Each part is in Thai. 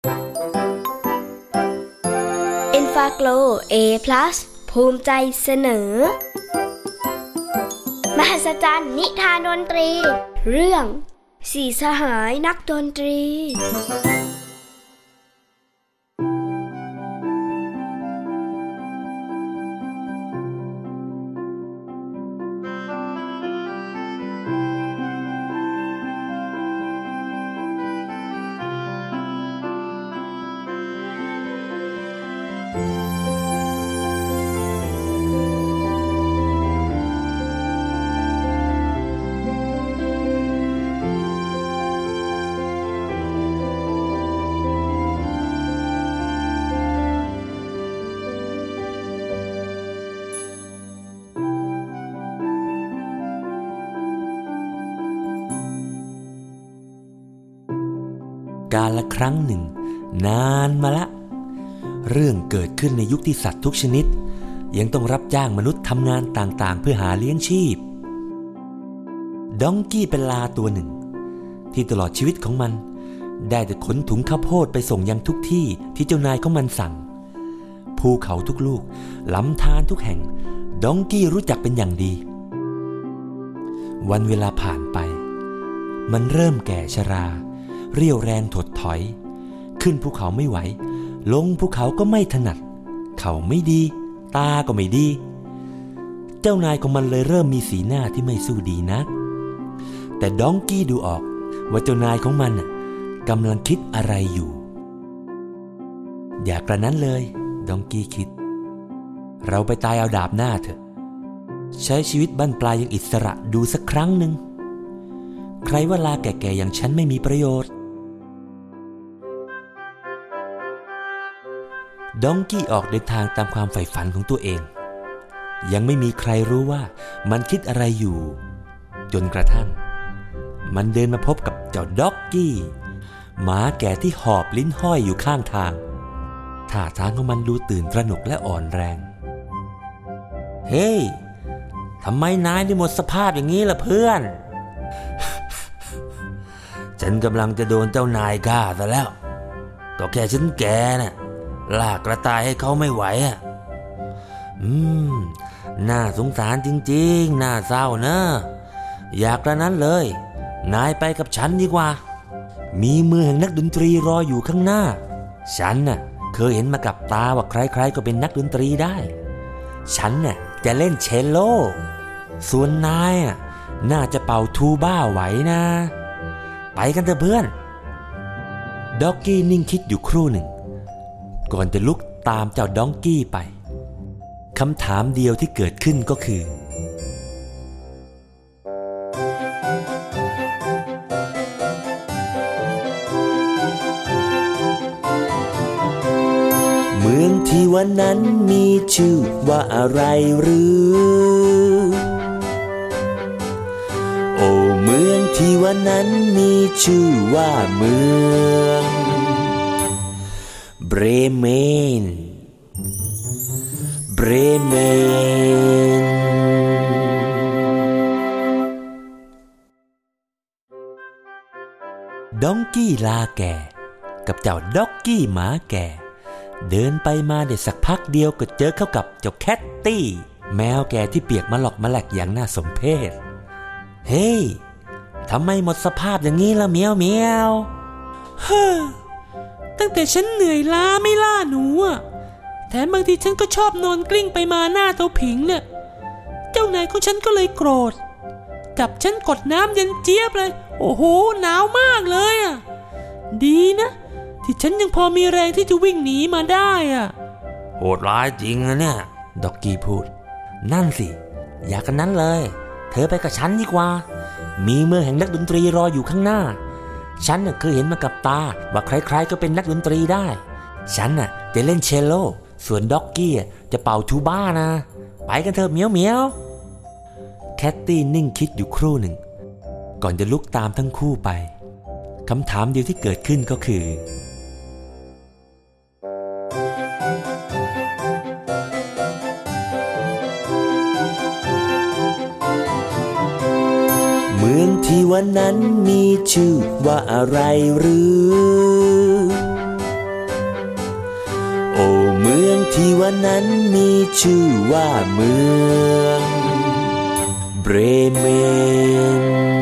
Enfaglo A+ ภูมิใจเสนอมหัศจรรย์นิทานดนตรีเรื่องสี่สหายนักดนตรีกาลครั้งหนึ่งนานมาละเรื่องเกิดขึ้นในยุคที่สัตว์ทุกชนิดยังต้องรับจ้างมนุษย์ทำงานต่างๆเพื่อหาเลี้ยงชีพดองกี้เป็นลาตัวหนึ่งที่ตลอดชีวิตของมันได้แต่ขนถุงข้าวโพดไปส่งยังทุกที่ที่เจ้านายของมันสั่งภูเขาทุกลูกลำธารทุกแห่งดองกี้รู้จักเป็นอย่างดีวันเวลาผ่านไปมันเริ่มแก่ชราเรี่ยวแรงถดถอยขึ้นภูเขาไม่ไหวลงภูเขาก็ไม่ถนัดเข่าไม่ดีตาก็ไม่ดีเจ้านายของมันเลยเริ่มมีสีหน้าที่ไม่สู้ดีนักแต่ดองกี้ดูออกว่าเจ้านายของมันกำลังคิดอะไรอยู่อย่ากระนั้นเลยดองกี้คิดเราไปตายเอาดาบหน้าเถอะใช้ชีวิตบั้นปลายอย่างอิสระดูสักครั้งหนึ่งใครว่าลาแก่ๆอย่างฉันไม่มีประโยชน์ดองกี้ออกเดินทางตามความใฝ่ฝันของตัวเองยังไม่มีใครรู้ว่ามันคิดอะไรอยู่จนกระทั่งมันเดินมาพบกับเจ้าด็อกกี้หมาแก่ที่หอบลิ้นห้อยอยู่ข้างทางท่าทางของมันดูตื่นตระหนกและอ่อนแรงเฮ้ยทำไมนายได้หมดสภาพอย่างนี้ล่ะเพื่อนฉันกำลังจะโดนเจ้านายฆ่าซะแล้วก็แค่ฉันแกน่ะลากกระต่ายให้เขาไม่ไหวน่าสงสารจริงๆน่าเศร้านะอยากกระนั้นเลยนายไปกับฉันดีกว่ามีมือแห่งนักดนตรีรออยู่ข้างหน้าฉันน่ะเคยเห็นมากับตาว่าใครๆก็เป็นนักดนตรีได้ฉันน่ะจะเล่นเชลโลส่วนนายน่าจะเป่าทูบ้าไหวนะไปกันเถอะเพื่อนด็อกกี้นิ่งคิดอยู่ครู่หนึ่งก่อนจะลุกตามเจ้าด็อกกี้ไปคำถามเดียวที่เกิดขึ้นก็คือเมืองที่วันนั้นมีชื่อว่าอะไรหรือโอ้เมืองที่วันนั้นมีชื่อว่าเมืองเบรเมนดองกี้ลาแก่กับเจ้าด็อกกี้หมาแก่เดินไปมาได้สักพักเดียวก็เจอเข้ากับเจ้าแคตตี้แมวแก่ที่เปียกมาหลอกมาแหลกอย่างน่าสมเพชเฮ้ยทำไมหมดสภาพอย่างนี้ล่ะเมียวเมียวตั้งแต่ฉันเหนื่อยล้าไม่ล่าหนูแถมบางทีฉันก็ชอบนอนกลิ้งไปมาหน้าเตาผิงเนี่ยเจ้านายของฉันก็เลยโกรธจับฉันกดน้ำเย็นเจี๊ยบเลยโอ้โหหนาวมากเลยดีนะที่ฉันยังพอมีแรงที่จะวิ่งหนีมาได้โหดร้ายจริงนะเนี่ยด็อกกี้พูดนั่นสิอยากกันนั้นเลยเธอไปกับฉันดีกว่ามีเมืองแห่งนักดนตรีรออยู่ข้างหน้าฉันเคยเห็นมากับตาว่าใครๆก็เป็นนักดนตรีได้ฉันจะเล่นเชลโลส่วนด็อกกี้จะเป่าทูบ้านะไปกันเถอะเมียวเมียวแคตตี้นิ่งคิดอยู่ครู่หนึ่งก่อนจะลุกตามทั้งคู่ไปคำถามเดียวที่เกิดขึ้นก็คือเมืองที่วันนั้นมีชื่อว่าอะไรหรือที่วันนั้นมีชื่อว่าเมืองเบรเมน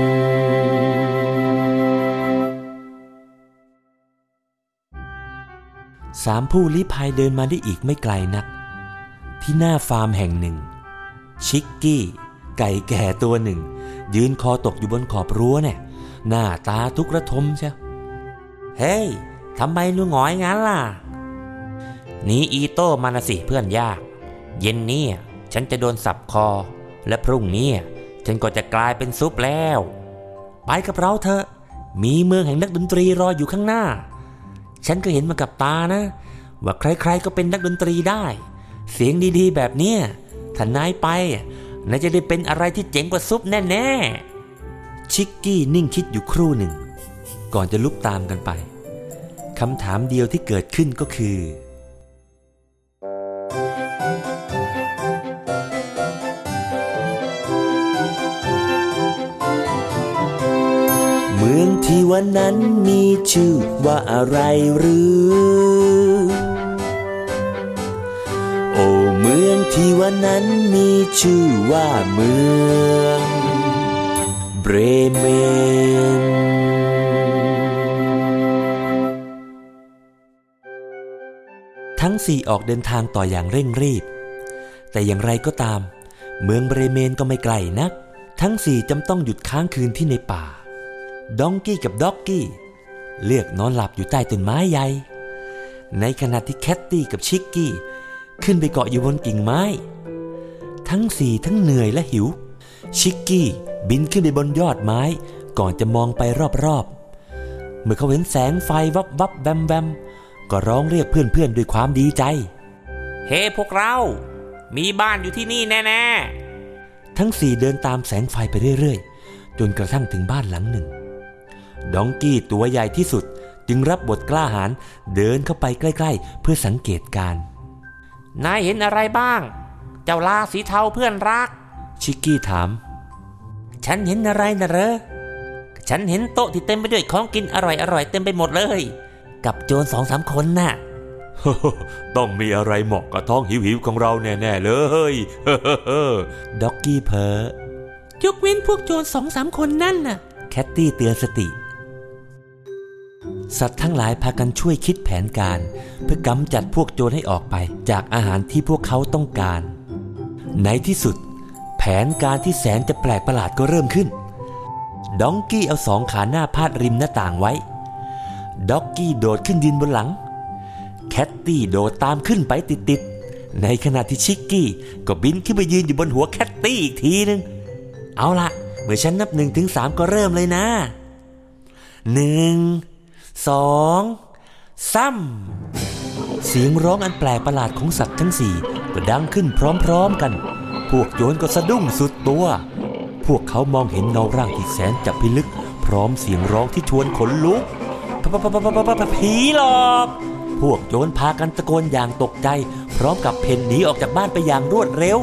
สามผู้ลี้ภัยเดินมาได้อีกไม่ไกลนักที่หน้าฟาร์มแห่งหนึ่งชิกกี้ไก่แก่ตัวหนึ่งยืนคอตกอยู่บนขอบรั้วเนี่ยหน้าตาทุกข์ระทมใช่เฮ้ยทำไมหนูหงอยงั้นล่ะหนีอีโต้มานะสิเพื่อนยากเย็นนี้ฉันจะโดนสับคอและพรุ่งนี้ฉันก็จะกลายเป็นซุปแล้วไปกับเราเถอะมีเมืองแห่งนักดนตรีรออยู่ข้างหน้าฉันก็เห็นมากับตานะว่าใครๆก็เป็นนักดนตรีได้เสียงดีๆแบบนี้ถ้านายไปนายจะได้เป็นอะไรที่เจ๋งกว่าซุปแน่ๆชิกกี้นิ่งคิดอยู่ครู่หนึ่งก่อนจะลุกตามกันไปคำถามเดียวที่เกิดขึ้นก็คือเมืองที่วันนั้นมีชื่อว่าอะไรหรือโอ้เมืองที่วันนั้นมีชื่อว่าเมืองเบรเมนทั้งสี่ออกเดินทางต่ออย่างเร่งรีบแต่อย่างไรก็ตามเมืองเบรเมนก็ไม่ไกลนักทั้งสี่จำต้องหยุดค้างคืนที่ในป่าดองกี้กับด็อกกี้เลือกนอนหลับอยู่ใต้ต้นไม้ใหญ่ในขณะที่แคตตี้กับชิกกี้ขึ้นไปเกาะอยู่บนกิ่งไม้ทั้งสี่ทั้งเหนื่อยและหิวชิกกี้บินขึ้นไปบนยอดไม้ก่อนจะมองไปรอบๆเมื่อเขาเห็นแสงไฟวับวับแวมแวมก็ร้องเรียกเพื่อนๆด้วยความดีใจเฮ้พวกเรามีบ้านอยู่ที่นี่แน่ๆทั้งสี่เดินตามแสงไฟไปเรื่อยๆจนกระทั่งถึงบ้านหลังหนึ่งดองกี้ตัวใหญ่ที่สุดจึงรับบทกล้าหาญเดินเข้าไปใกล้ๆเพื่อสังเกตการณ์นายเห็นอะไรบ้างเจ้าลาสีเทาเพื่อนรักชิกกี้ถามฉันเห็นอะไรนะเหรอฉันเห็นโต๊ะที่เต็มไปด้วยของกินอร่อยๆเต็มไปหมดเลยกับโจร 2-3 คนน่ะ ต้องมีอะไรเหมาะกับท้องหิวๆของเราแน่ๆเลยด็อกกี้เพ้อยกเว้นพวกโจร 2-3 คนนั่นน่ะแคตตี้เตือนสติสัตว์ทั้งหลายพากันช่วยคิดแผนการเพื่อกำจัดพวกโจรให้ออกไปจากอาหารที่พวกเขาต้องการในที่สุดแผนการที่แสนจะแปลกประหลาดก็เริ่มขึ้นดองกี้เอา2 ขาหน้าพาดริมหน้าต่างไว้ด็อกกี้โดดขึ้นยืนบนหลังแคตตี้โดดตามขึ้นไปติดๆในขณะที่ชิกกี้ก็บินขึ้นไปยืนอยู่บนหัวแคตตี้อีกทีนึงเอาล่ะเมื่อฉันนับ 1-3 ก็เริ่มเลยนะ1 2 3เสียงร้องอันแปลกประหลาดของสัตว์ทั้ง4ก็ดังขึ้นพร้อมๆกันพวกโจรก็สะดุ้งสุดตัวพวกเขามองเห็นเงาร่างที่แสนจะพิลึกพร้อมเสียงร้องที่ชวนขนลุกผีหลอกพวกโจรพากันตะโกนอย่างตกใจพร้อมกับเพ่นหนีออกจากบ้านไปอย่างรวดเร็ว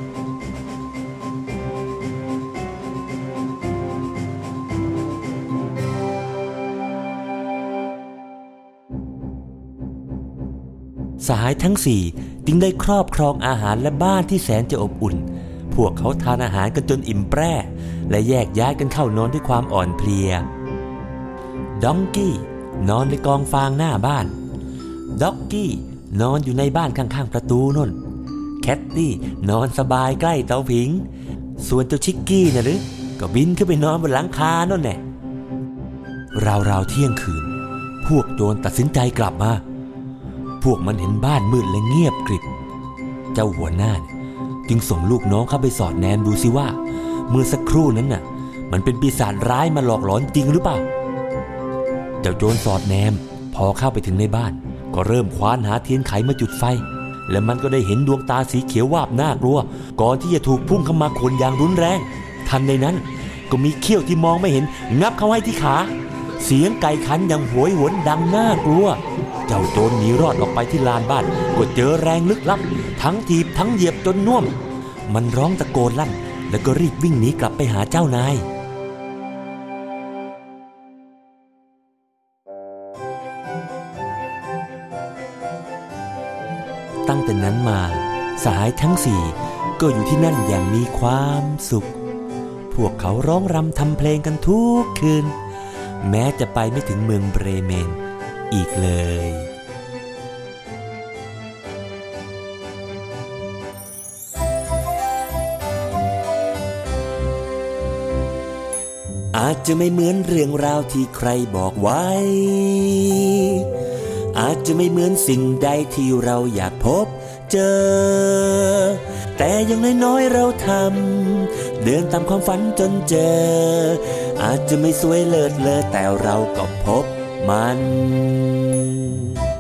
สหายทั้ง4จึงได้ครอบครองอาหารและบ้านที่แสนจะอบอุ่นพวกเขาทานอาหารกันจนอิ่มแปร่และแยกย้ายกันเข้านอนด้วยความอ่อนเพลียดองกี้นอนในกองฟางหน้าบ้านด็อกกี้นอนอยู่ในบ้านข้างๆประตูนั่นแคตตี้นอนสบายใกล้เตาผิงส่วนเจ้าชิกกี้นะหรือก็บินขึ้นไปนอนบนหลังคานั่นแหละราวๆเที่ยงคืนพวกโจรตัดสินใจกลับมาพวกมันเห็นบ้านมืดและเงียบกริบเจ้าหัวหน้าจึงส่งลูกน้องเข้าไปสอดแนมดูสิว่าเมื่อสักครู่นั้นน่ะมันเป็นปีศาจร้ายมาหลอกหลอนจริงหรือเปล่าเจ้าโจรสอดแนมพอเข้าไปถึงในบ้านก็เริ่มควานหาเทียนไขมาจุดไฟและมันก็ได้เห็นดวงตาสีเขียววาบน่ากลัวก่อนที่จะถูกพุ่งเข้ามาขวนอย่างรุนแรงทันใดนั้นก็มีเขี้ยวที่มองไม่เห็นงับเข้าให้ที่ขาเสียงไก่ขันอย่างโหยหวนดังน่ากลัวเจ้าโจรหนีรอดออกไปที่ลานบ้านก็เจอแรงลึกลับทั้งถีบทั้งเหยียบจนน่วมมันร้องตะโกนลั่นแล้วก็รีบวิ่งหนีกลับไปหาเจ้านายตตั้งแต่นั้นมาสหายทั้งสี่ก็อยู่ที่นั่นอย่างมีความสุขพวกเขาร้องรำทำเพลงกันทุกคืนแม้จะไปไม่ถึงเมืองเบรเมนอีกเลยอาจจะไม่เหมือนเรื่องราวที่ใครบอกไว้อาจจะไม่เหมือนสิ่งใดที่เราอยากพบเจอแต่อย่างน้อยๆเราทำเดินตามความฝันจนเจออาจจะไม่สวยเลิศเลอแต่เราก็พบมัน